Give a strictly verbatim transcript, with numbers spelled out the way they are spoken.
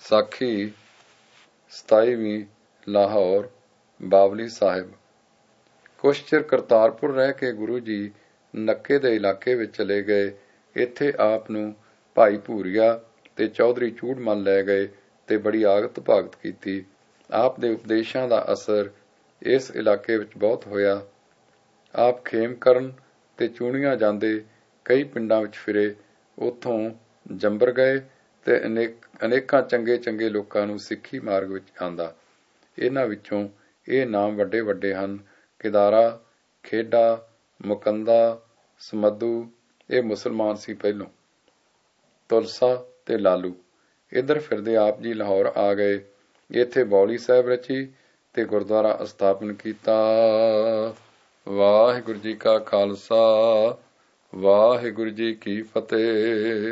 ਸਾਖੀ ਸਤਾਈਵੀਂ ਲਾਹੌਰ ਬਾਵਲੀ ਸਾਹਿਬ। ਕੁਛ ਚਿਰ ਕਰਤਾਰਪੁਰ ਰਹਿ ਕੇ ਗੁਰੂ ਜੀ ਨੱਕੇ ਦੇ ਇਲਾਕੇ ਵਿੱਚ ਚਲੇ ਗਏ। ਇੱਥੇ ਆਪ ਨੂੰ ਭਾਈ ਭੂਰੀਆ ਤੇ ਚੌਧਰੀ ਚੂੜਮਲ ਲੈ ਗਏ ਤੇ ਬੜੀ ਆਗਤ ਭਾਗਤ ਕੀਤੀ। ਆਪ ਦੇ ਉਪਦੇਸ਼ਾਂ ਦਾ ਅਸਰ ਇਸ ਇਲਾਕੇ ਵਿੱਚ ਬਹੁਤ ਹੋਇਆ। ਆਪ ਖੇਮ ਕਰਨ ਤੇ ਚੂਣੀਆਂ ਜਾਂਦੇ ਕਈ ਪਿੰਡਾਂ ਵਿੱਚ ਫਿਰੇ। ਉੱਥੋਂ ਜੰਬਰ ਗਏ ਤੇ ਅਨੇਕ ਅਨੇਕਾਂ ਚੰਗੇ ਚੰਗੇ ਲੋਕਾਂ ਨੂੰ ਸਿੱਖੀ ਮਾਰਗ ਵਿੱਚ ਆਂਦਾ। ਇਹਨਾਂ ਵਿੱਚੋਂ ਇਹ ਨਾਮ ਵੱਡੇ ਵੱਡੇ ਹਨ: ਕਿਦਾਰਾ, ਖੇਡਾ, ਮੁਕੰਦਾ, ਸਮੱਧੂ, ਇਹ ਮੁਸਲਮਾਨ ਸੀ ਪਹਿਲੋਂ, ਤੁਲਸਾ ਤੇ ਲਾਲੂ। ਇੱਧਰ ਫਿਰਦੇ ਆਪ ਜੀ ਲਾਹੌਰ ਆ ਗਏ। ਇੱਥੇ ਬੌਲੀ ਸਾਹਿਬ ਰਚੀ ਤੇ ਗੁਰਦੁਆਰਾ ਅਸਥਾਪਨ ਕੀਤਾ। ਵਾਹਿਗੁਰੂ ਜੀ ਕਾ ਖਾਲਸਾ, ਵਾਹਿਗੁਰੂ ਜੀ ਕੀ ਫਤਿਹ।